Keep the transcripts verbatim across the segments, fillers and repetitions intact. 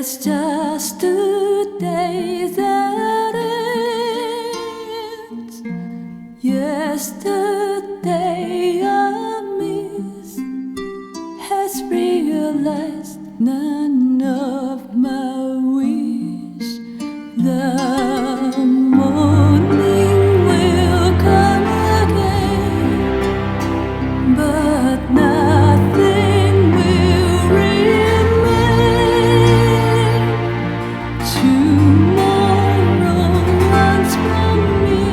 It's just today that ends. Yesterday I missed has realized none of my wish. The morning will come again, but nothing will remain. Tomorrow runs from me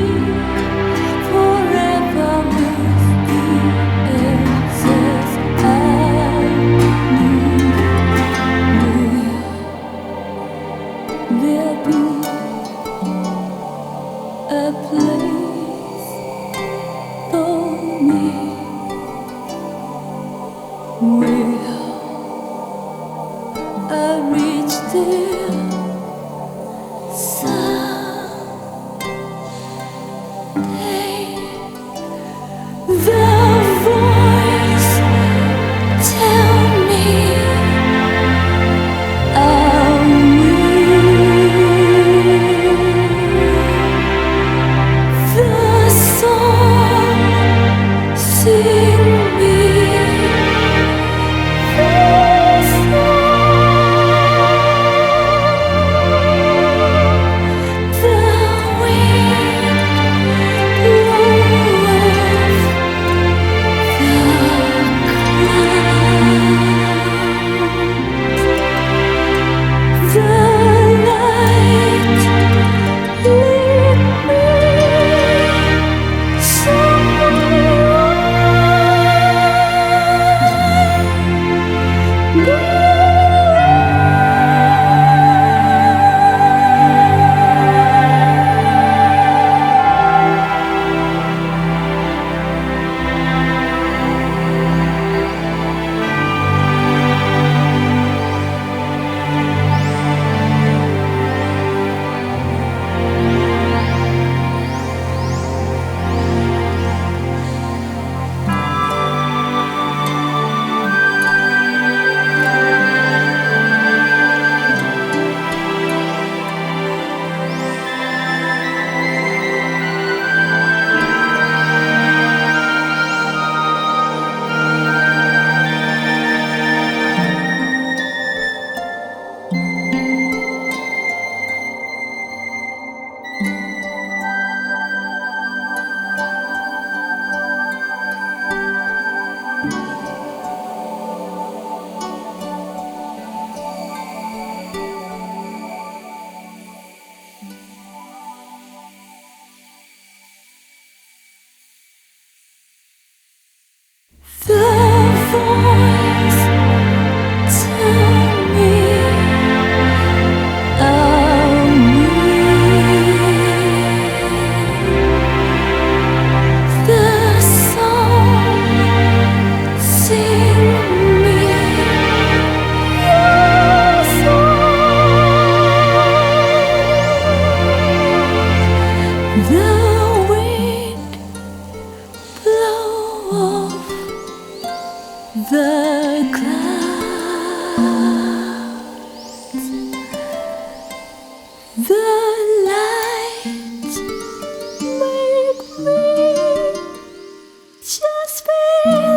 forever with the answers I need. Will there be a place for me? Will I reach there someday? The voice tell me I'll win. The song sing me. The voice tell me I'll win. The song sing me your song. The wind blow off the clouds, the light make me just feel